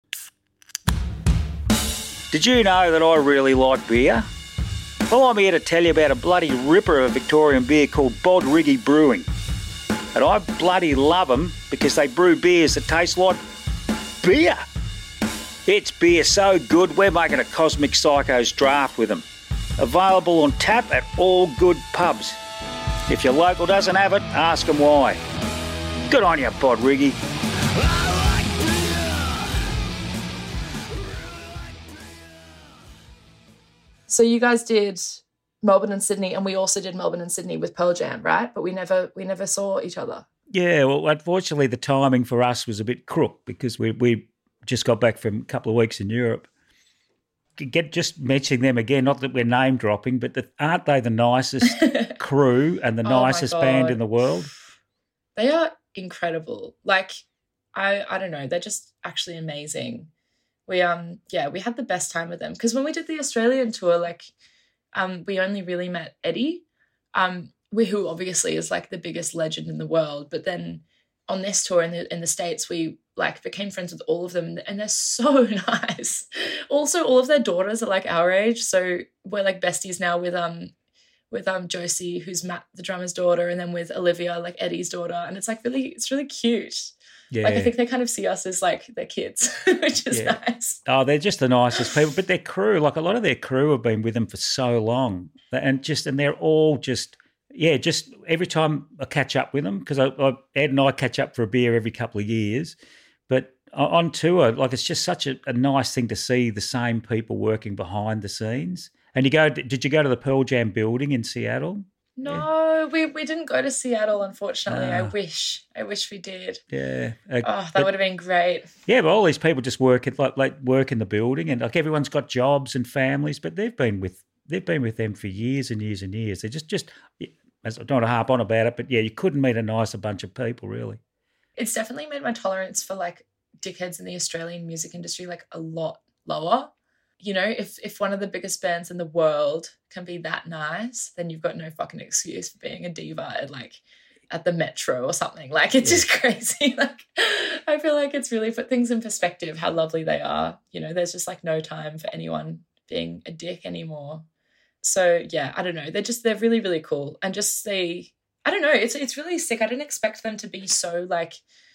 Did you know that I really like beer? Well, I'm here to tell you about a bloody ripper of a Victorian beer called Bod Riggy Brewing. And I bloody love them because they brew beers that taste like beer. It's beer so good, we're making a Cosmic Psychos draft with them. Available on tap at all good pubs. If your local doesn't have it, ask them why. Good on you, Bod Riggy. So you guys did Melbourne and Sydney, and we also did Melbourne and Sydney with Pearl Jam, right? But we never we never saw each other. Yeah, well, unfortunately, the timing for us was a bit crook because we we just got back from a couple of weeks in Europe. Get just mentioning them again, not that we're name dropping, but the, aren't they the nicest crew and the Oh my nicest God. band in the world? They are incredible. Like, I I don't know, they're just actually amazing. We um yeah, we had the best time with them because when we did the Australian tour, like, um, we only really met Eddie, um, we, who obviously is like the biggest legend in the world. But then on this tour in the in the States, we like became friends with all of them, and they're so nice. Also, all of their daughters are like our age, so we're like besties now with um with um Josie, who's Matt the drummer's daughter, and then with Olivia, like Eddie's daughter, and it's like really it's really cute. Yeah. Like I think they kind of see us as like their kids, which is Yeah. nice. Oh, they're just the nicest people. But their crew, like a lot of their crew have been with them for so long. And just and they're all just, yeah, just every time I catch up with them, because I, I, Ed and I catch up for a beer every couple of years. But on tour, like it's just such a, a nice thing to see the same people working behind the scenes. And you go, did you go to the Pearl Jam building in Seattle? No, yeah. we, we didn't go to Seattle, unfortunately. Ah. I wish. I wish we did. Yeah. Uh, Oh, that but- would have been great. Yeah, but all these people just work at like, like work in the building, and like everyone's got jobs and families, but they've been with they've been with them for years and years and years. They just just I don't want to harp on about it, but yeah, you couldn't meet a nicer bunch of people, really. It's definitely made my tolerance for like dickheads in the Australian music industry like a lot lower. You know, if if one of the biggest bands in the world can be that nice, then you've got no fucking excuse for being a diva at like at the Metro or something. Like it's Yeah. just crazy. Like I feel like it's really put things in perspective how lovely they are. You know, there's just like no time for anyone being a dick anymore. So yeah, I don't know. They're just they're really, really cool. And just they I don't know, it's it's really sick. I didn't expect them to be so like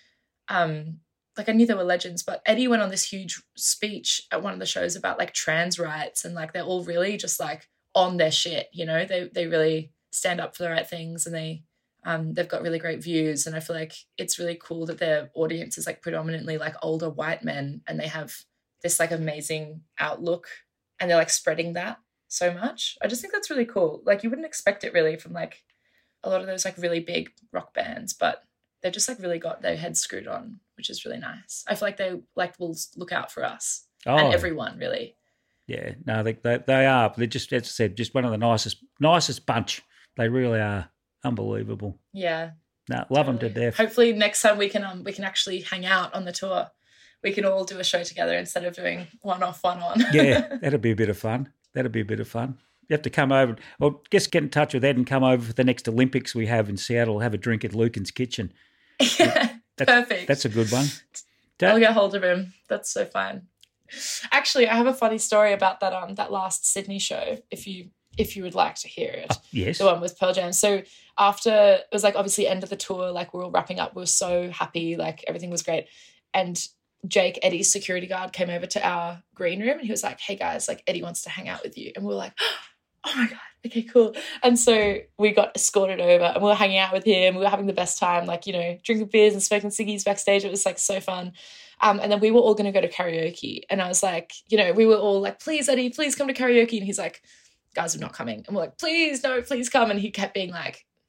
um like I knew they were legends, but Eddie went on this huge speech at one of the shows about like trans rights, and like they're all really just like on their shit, you know. They they really stand up for the right things, and they um they've got really great views, and I feel like it's really cool that their audience is like predominantly like older white men, and they have this like amazing outlook, and they're like spreading that so much. I just think that's really cool. Like you wouldn't expect it really from like a lot of those like really big rock bands, but they've just like really got their heads screwed on, which is really nice. I feel like they like will look out for us Oh, and everyone really. yeah, no, they they, they are. They're just, as I said, just one of the nicest nicest bunch. They really are unbelievable. Yeah. No, love them totally. to death. Hopefully next time we can um we can actually hang out on the tour. We can all do a show together instead of doing one off, one on. Yeah, that'd be a bit of fun. That'd be a bit of fun. You have to come over, or just get in touch with Ed and come over for the next Olympics we have in Seattle. Have a drink at Lucan's Kitchen. Yeah, That's, perfect. That's a good one. I'll get hold of him. That's so fine. Actually, I have a funny story about that um that last Sydney show, if you if you would like to hear it. Oh, yes. The one with Pearl Jam. So after, it was like obviously end of the tour, like we're all wrapping up. We were so happy, like everything was great. And Jake, Eddie's security guard, came over to our green room and he was like, hey guys, like Eddie wants to hang out with you. And we were like, oh my God, okay, cool. And so we got escorted over and we were hanging out with him. We were having the best time, like, you know, drinking beers and smoking ciggies backstage. It was like so fun. Um, and then we were all going to go to karaoke. And I was like, you know, we were all like, please, Eddie, please come to karaoke. And he's like, guys are not coming. And we're like, please, no, please come. And he kept being like,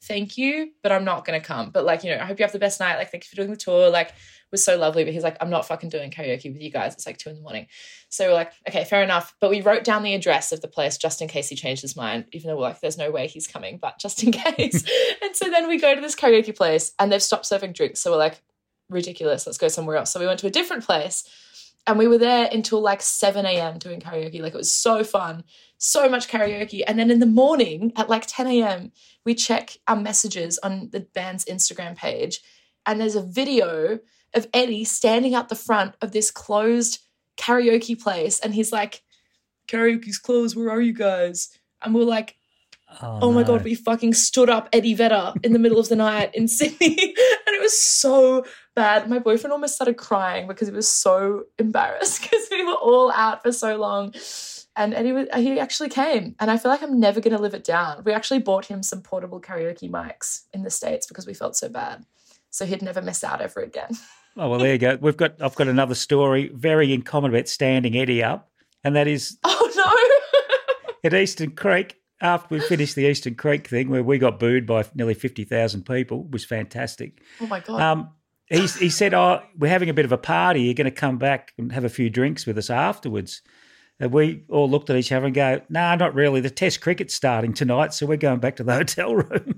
thank you, but I'm not going to come. But like, you know, I hope you have the best night. Like, thank you for doing the tour. Like, it was so lovely. But he's like, I'm not fucking doing karaoke with you guys. It's like two in the morning. So we're like, okay, fair enough. But we wrote down the address of the place just in case he changed his mind, even though we're like, there's no way he's coming, but just in case. And so then we go to this karaoke place and they've stopped serving drinks. So we're like, ridiculous, let's go somewhere else. So we went to a different place and we were there until like seven a.m. doing karaoke. Like, it was so fun, so much karaoke. And then in the morning at like ten a.m. we check our messages on the band's Instagram page and there's a video of Eddie standing at the front of this closed karaoke place and he's like, karaoke's closed, where are you guys? And we're like, oh, oh my no. God, we fucking stood up Eddie Vedder in the middle of the night in Sydney. And it was so bad. My boyfriend almost started crying because he was so embarrassed because we were all out for so long. And Eddie, was, he actually came. And I feel like I'm never going to live it down. We actually bought him some portable karaoke mics in the States because we felt so bad. So he'd never miss out ever again. Oh, well, there you go. We've got, I've got another story very in common about standing Eddie up. And that is... Oh, no. At Eastern Creek, after we finished the Eastern Creek thing where we got booed by nearly fifty thousand people, was fantastic. Oh, my God. Um, he, he said, oh, we're having a bit of a party. You're going to come back and have a few drinks with us afterwards. And we all looked at each other and go, no, nah, not really. The Test cricket's starting tonight, so we're going back to the hotel room.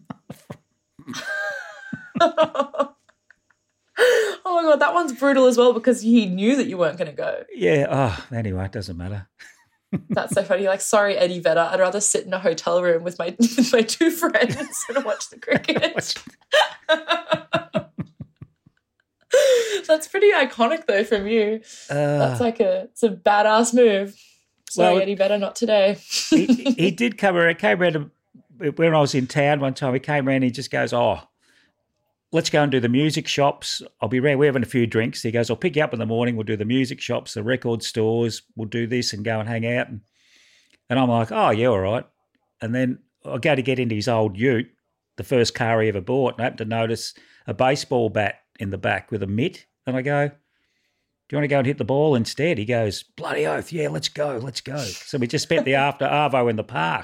Oh, my God, that one's brutal as well because he knew that you weren't going to go. Yeah. Oh, anyway, it doesn't matter. That's so funny. Like, sorry, Eddie Vedder, I'd rather sit in a hotel room with my with my two friends and watch the cricket. That's pretty iconic, though, from you. Uh, That's like a it's a badass move. Sorry, well, Eddie Vedder, not today. he, he did come around. Came around to, when I was in town one time. He came around and he just goes, "Oh, let's go and do the music shops. I'll be around. We're having a few drinks." He goes, "I'll pick you up in the morning. We'll do the music shops, the record stores. We'll do this and go and hang out." And, and I'm like, "Oh, yeah, all right." And then I go to get into his old ute, the first car he ever bought, and I happened to notice a baseball bat in the back with a mitt. And I go, "Do you want to go and hit the ball instead?" He goes, "Bloody oath, yeah, let's go, let's go." So we just spent the after arvo in the park.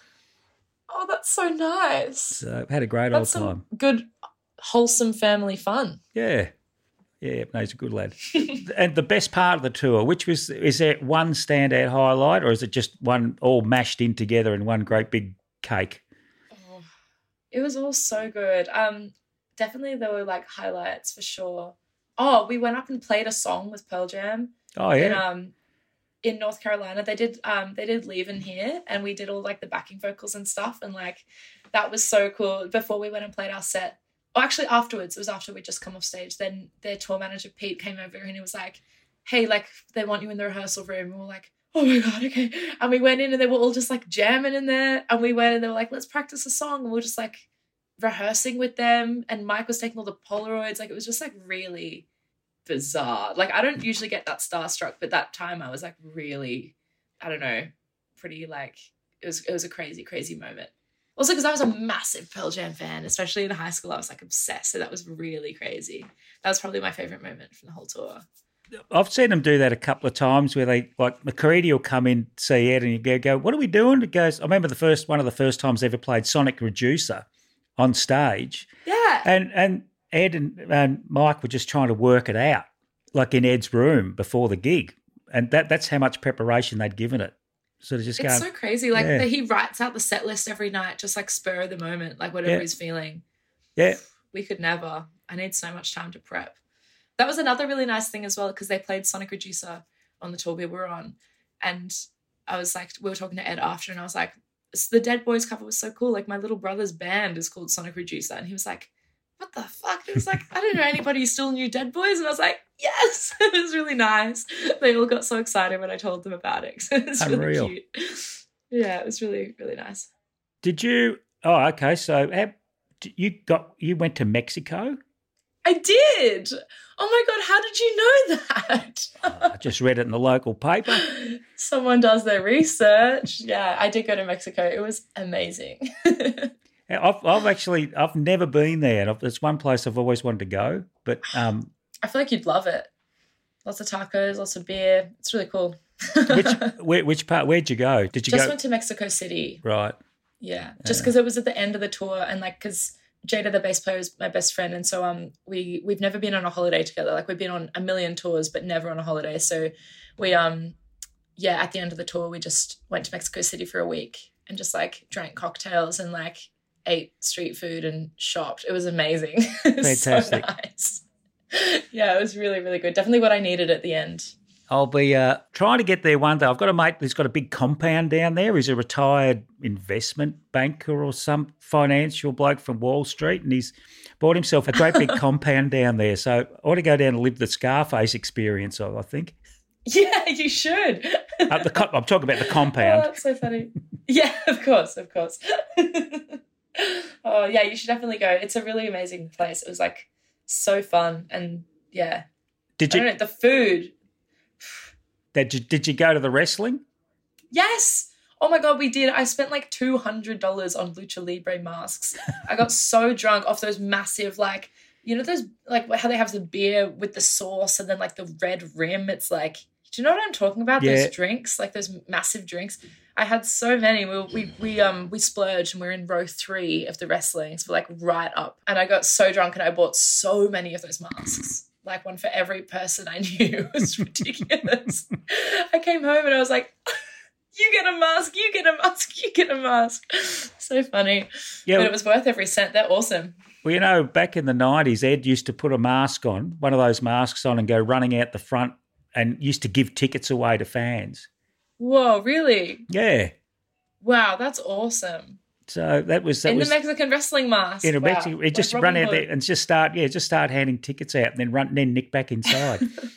Oh, that's so nice. So had a great that's old time. Good, wholesome family fun. Yeah. Yeah, no, he's a good lad. And the best part of the tour, which was, is there one standout highlight or is it just one all mashed in together in one great big cake? Oh, it was all so good. Um, definitely there were like highlights for sure. Oh, we went up and played a song with Pearl Jam. Oh, yeah. In, um, in North Carolina. They did um they did Leave in Here and we did all like the backing vocals and stuff and like that was so cool. Before we went and played our set, oh, actually afterwards, it was after we'd just come off stage, then their tour manager Pete came over and he was like, "Hey, like they want you in the rehearsal room." And we were like, "Oh my God, okay." And we went in and they were all just like jamming in there and we went and they were like, "Let's practice a song." And we were just like rehearsing with them and Mike was taking all the Polaroids. Like it was just like really bizarre. Like I don't usually get that starstruck, but that time I was like really, I don't know, pretty like, it was, it was a crazy, crazy moment. Also because I was a massive Pearl Jam fan, especially in high school, I was like obsessed. So that was really crazy. That was probably my favourite moment from the whole tour. I've seen them do that a couple of times where they, like McCready will come in, see Ed and you go, go, "What are we doing?" It goes, I remember the first, one of the first times they ever played Sonic Reducer on stage. Yeah. And, and Ed and, and Mike were just trying to work it out, like in Ed's room before the gig. And that that's how much preparation they'd given it. So to just it's go, so crazy. Like yeah. the, he writes out the set list every night, just like spur of the moment, like whatever yeah. he's feeling. Yeah. We could never. I need so much time to prep. That was another really nice thing as well because they played Sonic Reducer on the tour we were on. And I was like, we were talking to Ed after and I was like, the Dead Boys cover was so cool. Like my little brother's band is called Sonic Reducer. And he was like, "What the fuck?" He was like, "I didn't know anybody who still knew Dead Boys." And I was like, yes, it was really nice. They all got so excited when I told them about it. So it's Unreal. really cute. Yeah, it was really, really nice. Did you, oh, okay. So have, you got, you went to Mexico? I did. Oh my God, how did you know that? oh, I just read it in the local paper. Someone does their research. Yeah, I did go to Mexico. It was amazing. I've, I've actually, I've never been there. And it's one place I've always wanted to go, but um, I feel like you'd love it. Lots of tacos, lots of beer. It's really cool. which, where, which part? Where'd you go? Did you Just go? went to Mexico City. Right. Yeah, just because it was at the end of the tour, and like because Jada, the bass player, is my best friend, and so um we we've never been on a holiday together. Like we've been on a million tours, but never on a holiday. So we um yeah, at the end of the tour, we just went to Mexico City for a week and just like drank cocktails and like ate street food and shopped. It was amazing. It was Fantastic. so nice. Yeah, it was really, really good. Definitely what I needed at the end. I'll be uh, trying to get there one day. I've got a mate who's got a big compound down there. He's a retired investment banker or some financial bloke from Wall Street, and he's bought himself a great big compound down there. So I want to go down and live the Scarface experience, I think. Yeah, you should. Uh, the co- I'm talking about the Oh, compound. that's so funny. Yeah, of course, of course. Oh, yeah, you should definitely go. It's a really amazing place. It was like so fun, and yeah. Did I you, don't know, the food. did you did you go to the wrestling? Yes. Oh my God, we did. I spent like two hundred dollars on Lucha Libre masks. I got so drunk off those massive, like, you know, those, like how they have the beer with the sauce and then like the red rim. It's like, do you know what I'm talking about? Yeah. Those drinks, like those massive drinks. I had so many. We we we um we splurged and we were in row three of the wrestling, so like right up. And I got so drunk and I bought so many of those masks, like one for every person I knew. It was ridiculous. I came home and I was like, "You get a mask, you get a mask, you get a mask." So funny. Yeah. But it was worth every cent. They're awesome. Well, you know, back in the nineties, Ed used to put a mask on, one of those masks on, and go running out the front, and used to give tickets away to fans. Whoa, really? Yeah. Wow, that's awesome. So that was that in was the Mexican wrestling mask. in a Wow. Mexican. It just Like run Robin out Hood. there and just start, yeah, just start handing tickets out, and then run, then nick back inside.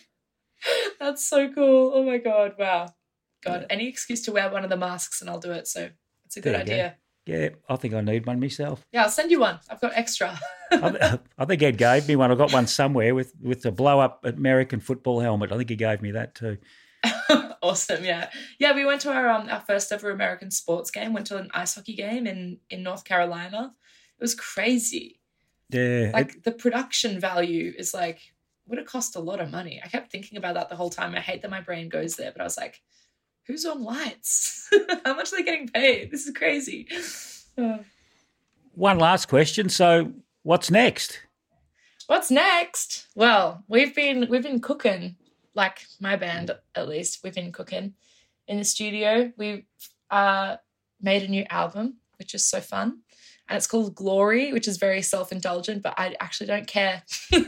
That's so cool. Oh my God. Wow. God, any excuse to wear one of the masks and I'll do it. So it's a good There you go. idea. Yeah, I think I need one myself. Yeah, I'll send you one. I've got extra. I, I think Ed gave me one. I got one somewhere with with the blow up American football helmet. I think he gave me that too. Awesome. Yeah. Yeah, we went to our um our first ever American sports game, went to an ice hockey game in, in North Carolina. It was crazy. Yeah, Like it- the production value is like, would it cost a lot of money? I kept thinking about that the whole time. I hate that my brain goes there, but I was like, who's on lights? How much are they getting paid? This is crazy. Uh, one last question. So, what's next? What's next? Well, we've been we've been cooking, like my band at least. We've been cooking in the studio. We uh, made a new album, which is so fun, and it's called Glory, which is very self-indulgent, but I actually don't care.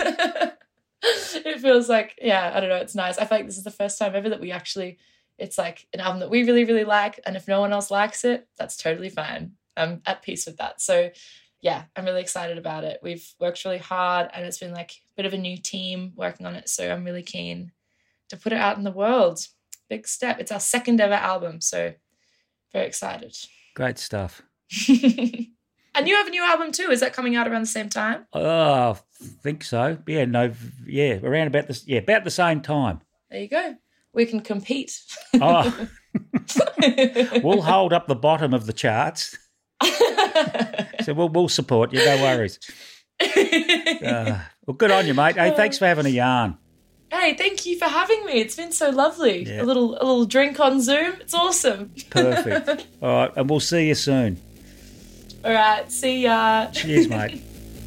It feels like, yeah, I don't know, it's nice. I feel like this is the first time ever that we actually, it's like an album that we really, really like, and if no one else likes it, that's totally fine. I'm at peace with that. So yeah, I'm really excited about it. We've worked really hard and it's been like a bit of a new team working on it. So I'm really keen to put it out in the world. Big step. It's our second ever album. So very excited. Great stuff. And you have a new album too. Is that coming out around the same time? Oh, I think so. Yeah, no, yeah, around about this. Yeah, about the same time. There you go. We can compete. Oh, we'll hold up the bottom of the charts. So we'll we'll support you. No worries. Uh, well, good on you, mate. Hey, thanks for having a yarn. Hey, thank you for having me. It's been so lovely. Yeah. A little a little drink on Zoom. It's awesome. Perfect. All right, and we'll see you soon. All right. See ya. Cheers, mate.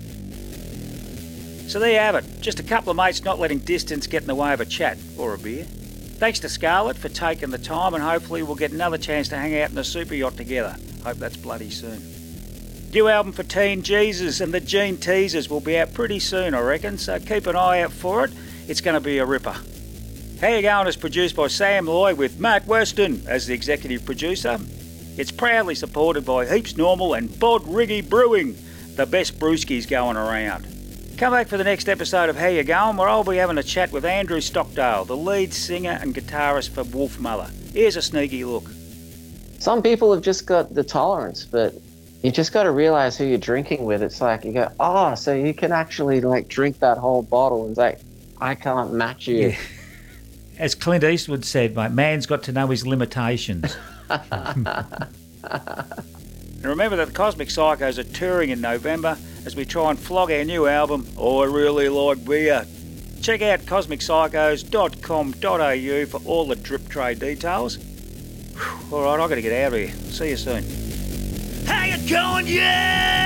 So there you have it. Just a couple of mates not letting distance get in the way of a chat or a beer. Thanks to Scarlett for taking the time, and hopefully we'll get another chance to hang out in a super yacht together. Hope that's bloody soon. New album for Teen Jesus and the Gene Teasers will be out pretty soon, I reckon, so keep an eye out for it. It's going to be a ripper. How You Going is produced by Sam Loy with Matt Weston as the executive producer. It's proudly supported by Heaps Normal and Bod Riggy Brewing, the best brewskis going around. Come back for the next episode of How You Going, where I'll be having a chat with Andrew Stockdale, the lead singer and guitarist for Wolf Mother. Here's a sneaky look. Some people have just got the tolerance, but you just got to realize who you're drinking with. It's like you go, oh, so you can actually like drink that whole bottle, and it's like, I can't match you. Yeah. As Clint Eastwood said, mate, man's got to know his limitations. And remember that the Cosmic Psychos are touring in November as we try and flog our new album, I Really Like Beer. Check out cosmic psychos dot com dot a u for all the drip tray details. All right, I've got to get out of here. See you soon. How you going, yeah?